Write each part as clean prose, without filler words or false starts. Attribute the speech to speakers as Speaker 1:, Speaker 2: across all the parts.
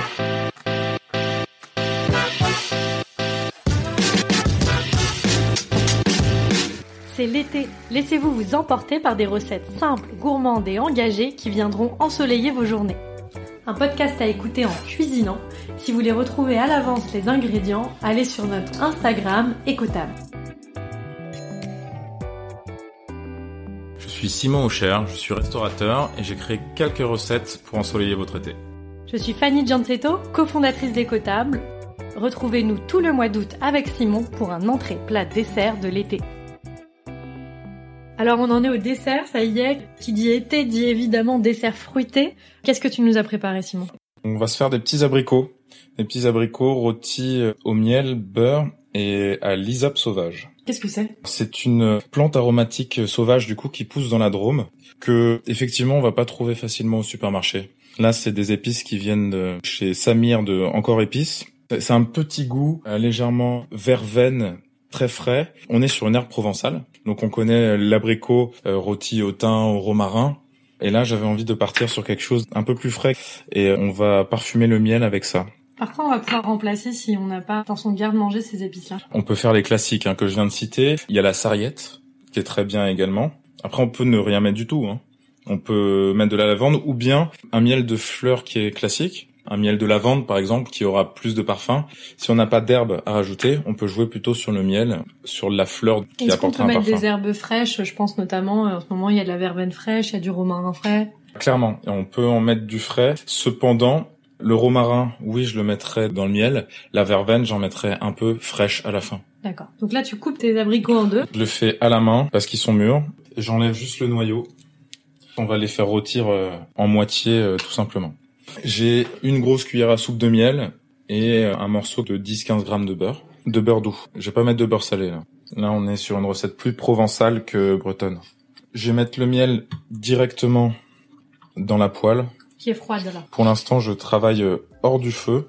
Speaker 1: C'est l'été. Laissez-vous vous emporter par des recettes simples, gourmandes et engagées qui viendront ensoleiller vos journées. Un podcast à écouter en cuisinant. Si vous voulez retrouver à l'avance les ingrédients, allez sur notre Instagram Ecotable.
Speaker 2: Je suis Simon Aucher, je suis restaurateur et j'ai créé quelques recettes pour ensoleiller votre été.
Speaker 1: Je suis Fanny Giancetto, cofondatrice d'Ecotable. Retrouvez-nous tout le mois d'août avec Simon pour un entrée plat dessert de l'été. Alors on en est au dessert, ça y est. Qui dit été dit évidemment dessert fruité. Qu'est-ce que tu nous as préparé, Simon ?
Speaker 2: On va se faire des petits abricots rôtis au miel, beurre et à l'isape sauvage.
Speaker 1: Qu'est-ce que c'est ?
Speaker 2: C'est une plante aromatique sauvage du coup qui pousse dans la Drôme que effectivement on va pas trouver facilement au supermarché. Là c'est des épices qui viennent de chez Samir de Encore Épices. C'est un petit goût légèrement verveine, très frais. On est sur une herbe provençale, donc on connaît l'abricot rôti au thym, au romarin. Et là, j'avais envie de partir sur quelque chose un peu plus frais. Et on va parfumer le miel avec ça.
Speaker 1: Par quoi on va pouvoir remplacer si on n'a pas l'intention de garde-manger ces épices-là ?
Speaker 2: On peut faire les classiques que je viens de citer. Il y a la sarriette, qui est très bien également. Après, on peut ne rien mettre du tout. On peut mettre de la lavande ou bien un miel de fleurs qui est classique. Un miel de lavande, par exemple, qui aura plus de parfum. Si on n'a pas d'herbe à rajouter, on peut jouer plutôt sur le miel, sur la fleur qui apportera un parfum.
Speaker 1: Est-ce qu'on peut mettre des herbes fraîches ? Je pense notamment, en ce moment, il y a de la verveine fraîche, il y a du romarin frais.
Speaker 2: Clairement, on peut en mettre du frais. Cependant, le romarin, oui, je le mettrais dans le miel. La verveine, j'en mettrais un peu fraîche à la fin.
Speaker 1: D'accord. Donc là, tu coupes tes abricots en deux.
Speaker 2: Je le fais à la main parce qu'ils sont mûrs. J'enlève juste le noyau. On va les faire rôtir en moitié, tout simplement. J'ai une grosse cuillère à soupe de miel et un morceau de 10-15 grammes de beurre doux. Je vais pas mettre de beurre salé là. Là, on est sur une recette plus provençale que bretonne. Je vais mettre le miel directement dans la poêle.
Speaker 1: Qui est froide là.
Speaker 2: Pour l'instant, je travaille hors du feu.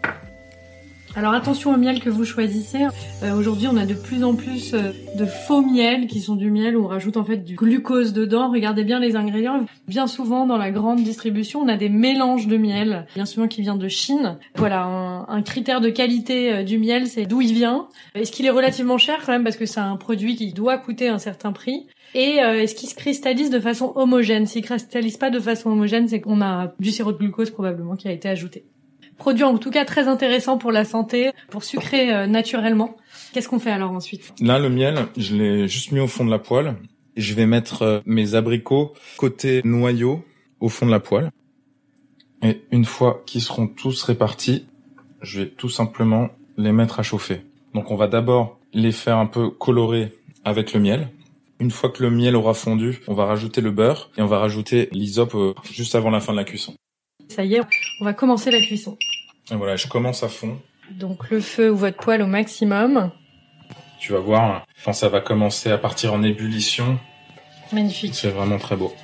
Speaker 1: Alors attention au miel que vous choisissez. Aujourd'hui, on a de plus en plus de faux miel qui sont du miel où on rajoute en fait du glucose dedans. Regardez bien les ingrédients. Bien souvent, dans la grande distribution, on a des mélanges de miel, bien souvent qui vient de Chine. Voilà, un critère de qualité du miel, c'est d'où il vient. Est-ce qu'il est relativement cher quand même parce que c'est un produit qui doit coûter un certain prix. Et est-ce qu'il se cristallise de façon homogène ? S'il ne cristallise pas de façon homogène, c'est qu'on a du sirop de glucose probablement qui a été ajouté. Produit en tout cas très intéressant pour la santé, pour sucrer naturellement. Qu'est-ce qu'on fait alors ensuite ?
Speaker 2: Là, le miel, je l'ai juste mis au fond de la poêle. Je vais mettre mes abricots côté noyau au fond de la poêle. Et une fois qu'ils seront tous répartis, je vais tout simplement les mettre à chauffer. Donc on va d'abord les faire un peu colorer avec le miel. Une fois que le miel aura fondu, on va rajouter le beurre et on va rajouter l'isope juste avant la fin de la cuisson.
Speaker 1: Ça y est, on va commencer la cuisson.
Speaker 2: Et voilà, je commence à fond.
Speaker 1: Donc le feu ou votre poêle au maximum.
Speaker 2: Tu vas voir, quand ça va commencer à partir en ébullition.
Speaker 1: Magnifique.
Speaker 2: C'est vraiment très beau.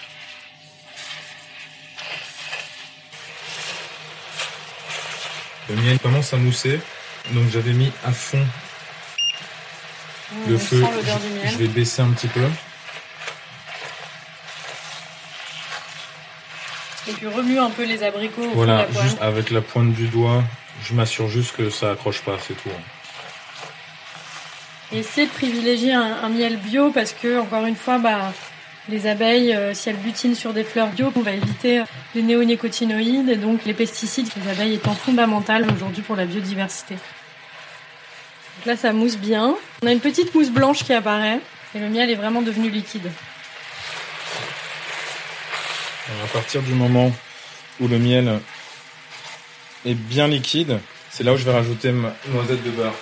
Speaker 2: Le miel commence à mousser, donc j'avais mis à fond le feu. Je vais baisser un petit peu.
Speaker 1: Et tu remues un peu les abricots au fond de la
Speaker 2: Voilà,
Speaker 1: poêle.
Speaker 2: juste avec la pointe du doigt, je m'assure juste que ça accroche pas, c'est tout.
Speaker 1: Et essayez de privilégier un miel bio parce que, encore une fois, les abeilles, si elles butinent sur des fleurs bio, on va éviter les néonicotinoïdes et donc les pesticides, les abeilles étant fondamentales aujourd'hui pour la biodiversité. Donc là, ça mousse bien. On a une petite mousse blanche qui apparaît et le miel est vraiment devenu liquide.
Speaker 2: À partir du moment où le miel est bien liquide, c'est là où je vais rajouter ma noisette de beurre.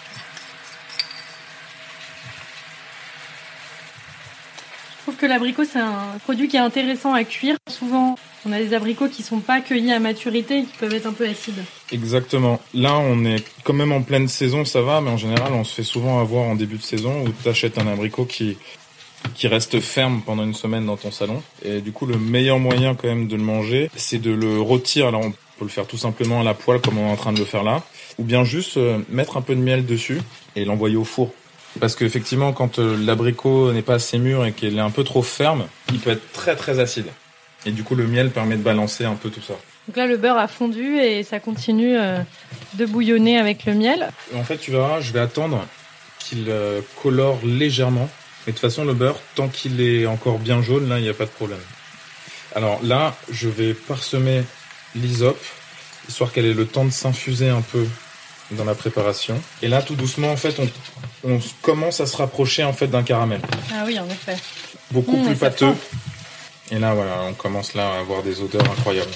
Speaker 1: Je trouve que l'abricot, c'est un produit qui est intéressant à cuire. Souvent, on a des abricots qui sont pas cueillis à maturité et qui peuvent être un peu acides.
Speaker 2: Exactement. Là, on est quand même en pleine saison, ça va, mais en général, on se fait souvent avoir en début de saison où tu achètes un abricot qui reste ferme pendant une semaine dans ton salon. Et du coup, le meilleur moyen quand même de le manger, c'est de le rôtir. Alors, on peut le faire tout simplement à la poêle comme on est en train de le faire là. Ou bien juste mettre un peu de miel dessus et l'envoyer au four. Parce qu'effectivement, quand l'abricot n'est pas assez mûr et qu'il est un peu trop ferme, il peut être très très acide. Et du coup, le miel permet de balancer un peu tout ça.
Speaker 1: Donc là, le beurre a fondu et ça continue de bouillonner avec le miel.
Speaker 2: En fait, tu verras, je vais attendre qu'il colore légèrement. Mais de toute façon, le beurre, tant qu'il est encore bien jaune, là, il n'y a pas de problème. Alors là, je vais parsemer l'hysope, histoire qu'elle ait le temps de s'infuser un peu dans la préparation. Et là, tout doucement, en fait, on commence à se rapprocher en fait d'un caramel.
Speaker 1: Ah oui, en effet.
Speaker 2: Beaucoup plus pâteux. Et là, voilà, on commence là à avoir des odeurs incroyables.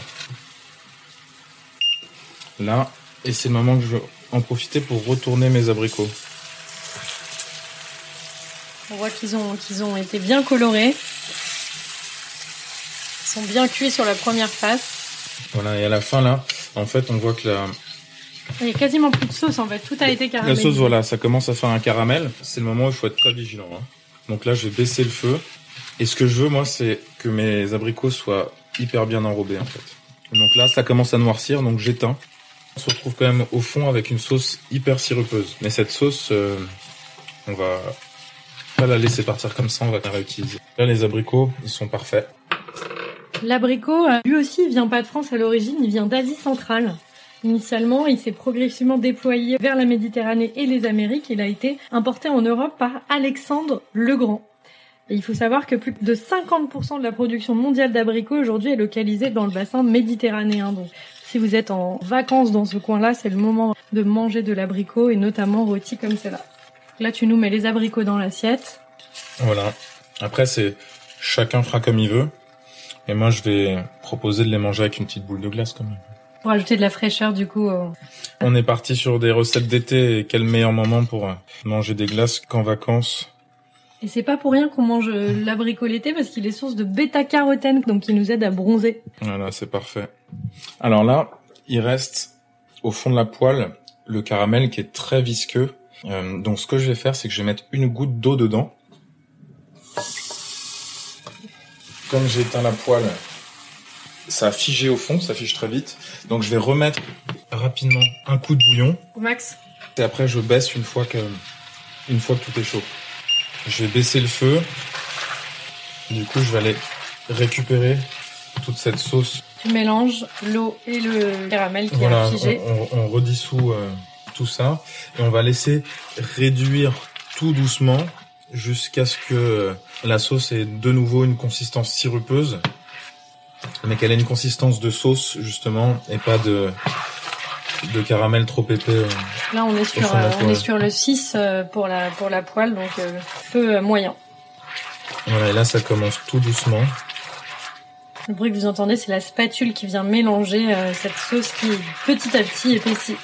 Speaker 2: Là, et c'est le moment que je veux en profiter pour retourner mes abricots.
Speaker 1: On voit qu'ils ont été bien colorés. Ils sont bien cuits sur la première face.
Speaker 2: Voilà, et à la fin, là, en fait, on voit que
Speaker 1: il y a quasiment plus de sauce, en fait. Tout a été caramélisé.
Speaker 2: La sauce, voilà, ça commence à faire un caramel. C'est le moment où il faut être très vigilant. Hein. Donc là, je vais baisser le feu. Et ce que je veux, moi, c'est que mes abricots soient hyper bien enrobés, en fait. Donc là, ça commence à noircir, donc j'éteins. On se retrouve quand même au fond avec une sauce hyper sirupeuse. Mais cette sauce, on va pas la laisser partir comme ça, on va la réutiliser. Là, les abricots, ils sont parfaits.
Speaker 1: L'abricot, lui aussi, il vient pas de France à l'origine, il vient d'Asie centrale. Initialement, il s'est progressivement déployé vers la Méditerranée et les Amériques. Il a été importé en Europe par Alexandre le Grand. Et il faut savoir que plus de 50% de la production mondiale d'abricots aujourd'hui est localisée dans le bassin méditerranéen. Donc, si vous êtes en vacances dans ce coin-là, c'est le moment de manger de l'abricot et notamment rôti comme c'est là. Là, tu nous mets les abricots dans l'assiette.
Speaker 2: Voilà. Après, c'est chacun fera comme il veut. Et moi, je vais proposer de les manger avec une petite boule de glace quand même.
Speaker 1: Pour ajouter de la fraîcheur, du coup.
Speaker 2: On est parti sur des recettes d'été et quel meilleur moment pour manger des glaces qu'en vacances.
Speaker 1: Et c'est pas pour rien qu'on mange l'abricot l'été parce qu'il est source de bêta-carotène, donc il nous aide à bronzer.
Speaker 2: Voilà, c'est parfait. Alors là, il reste au fond de la poêle le caramel qui est très visqueux. Donc ce que je vais faire, c'est que je vais mettre une goutte d'eau dedans. Comme j'ai éteint la poêle, ça a figé au fond, ça fige très vite. Donc je vais remettre rapidement un coup de bouillon.
Speaker 1: Au max.
Speaker 2: Et après je baisse une fois que tout est chaud. Je vais baisser le feu. Du coup, je vais aller récupérer toute cette sauce.
Speaker 1: Tu mélanges l'eau et le caramel qui a figé.
Speaker 2: On redissout tout ça et on va laisser réduire tout doucement jusqu'à ce que la sauce ait de nouveau une consistance sirupeuse, mais qu'elle ait une consistance de sauce justement et pas de caramel trop épais.
Speaker 1: Là, on est sur le 6 pour la poêle, donc feu moyen.
Speaker 2: Voilà, et là, ça commence tout doucement.
Speaker 1: Le bruit que vous entendez, c'est la spatule qui vient mélanger cette sauce qui petit à petit épaissit.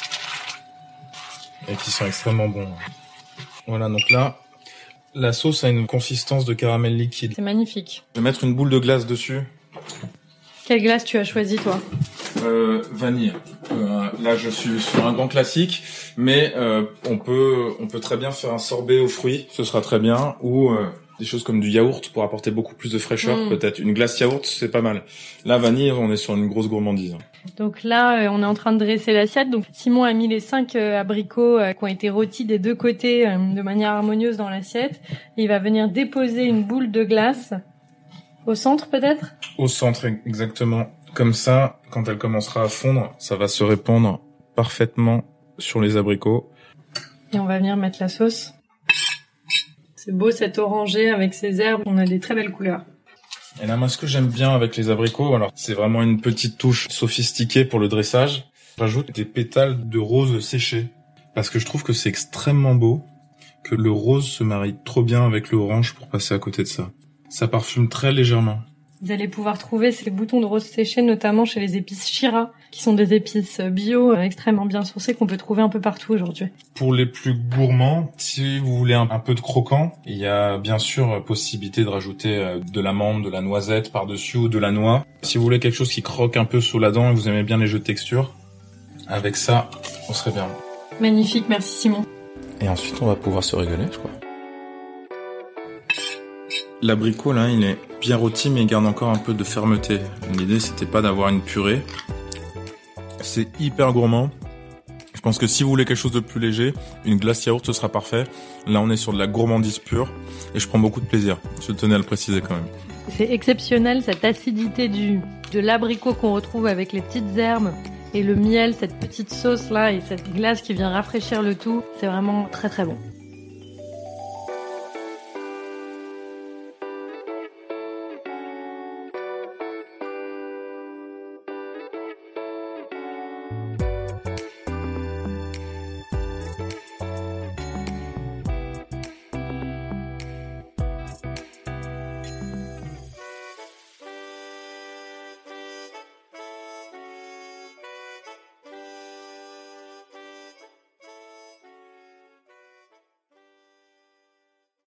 Speaker 2: Et qui sont extrêmement bons. Voilà, donc là, la sauce a une consistance de caramel liquide.
Speaker 1: C'est magnifique.
Speaker 2: Je vais mettre une boule de glace dessus.
Speaker 1: Quelle glace tu as choisi, toi ?
Speaker 2: Vanille. Là, je suis sur un grand classique, mais on peut très bien faire un sorbet aux fruits, ce sera très bien, ou des choses comme du yaourt pour apporter beaucoup plus de fraîcheur, peut-être. Une glace yaourt, c'est pas mal. Là, vanille, on est sur une grosse gourmandise.
Speaker 1: Donc là, on est en train de dresser l'assiette. Donc Simon a mis les 5 abricots qui ont été rôtis des deux côtés de manière harmonieuse dans l'assiette. Et il va venir déposer une boule de glace au centre, peut-être ?
Speaker 2: Au centre, exactement. Comme ça, quand elle commencera à fondre, ça va se répandre parfaitement sur les abricots.
Speaker 1: Et on va venir mettre la sauce. C'est beau cet orangé avec ces herbes, on a des très belles couleurs.
Speaker 2: Et là, moi, ce que j'aime bien avec les abricots, alors c'est vraiment une petite touche sophistiquée pour le dressage. J'ajoute des pétales de rose séchés parce que je trouve que c'est extrêmement beau, que le rose se marie trop bien avec l'orange pour passer à côté de ça. Ça parfume très légèrement.
Speaker 1: Vous allez pouvoir trouver ces boutons de rose séchés, notamment chez les épices Shira, qui sont des épices bio extrêmement bien sourcées qu'on peut trouver un peu partout aujourd'hui.
Speaker 2: Pour les plus gourmands, si vous voulez un peu de croquant, il y a bien sûr possibilité de rajouter de l'amande, de la noisette par-dessus ou de la noix. Si vous voulez quelque chose qui croque un peu sous la dent et vous aimez bien les jeux de texture, avec ça, on serait bien.
Speaker 1: Magnifique, merci Simon.
Speaker 2: Et ensuite, on va pouvoir se régaler, je crois. L'abricot, là, il est bien rôti, mais il garde encore un peu de fermeté. L'idée, c'était pas d'avoir une purée. C'est hyper gourmand. Je pense que si vous voulez quelque chose de plus léger, une glace yaourt, ce sera parfait. Là, on est sur de la gourmandise pure. Et je prends beaucoup de plaisir. Je tenais à le préciser quand même.
Speaker 1: C'est exceptionnel, cette acidité de l'abricot qu'on retrouve avec les petites herbes et le miel, cette petite sauce là et cette glace qui vient rafraîchir le tout. C'est vraiment très très bon.